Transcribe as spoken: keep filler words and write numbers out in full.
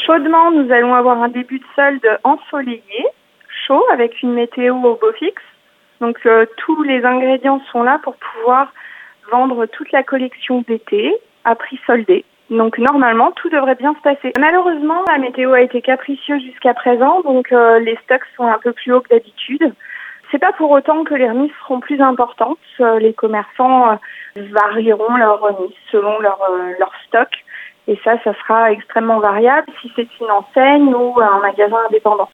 chaudement, nous allons avoir un début de solde ensoleillé, chaud, avec une météo au beau fixe. Donc euh, tous les ingrédients sont là pour pouvoir vendre toute la collection d'été à prix soldé. Donc normalement, tout devrait bien se passer. Malheureusement, la météo a été capricieuse jusqu'à présent, donc euh, les stocks sont un peu plus hauts que d'habitude. C'est pas pour autant que les remises seront plus importantes. Euh, les commerçants euh, varieront leurs remises selon leur, euh, leur stock. Et ça, ça sera extrêmement variable si c'est une enseigne ou un magasin indépendant.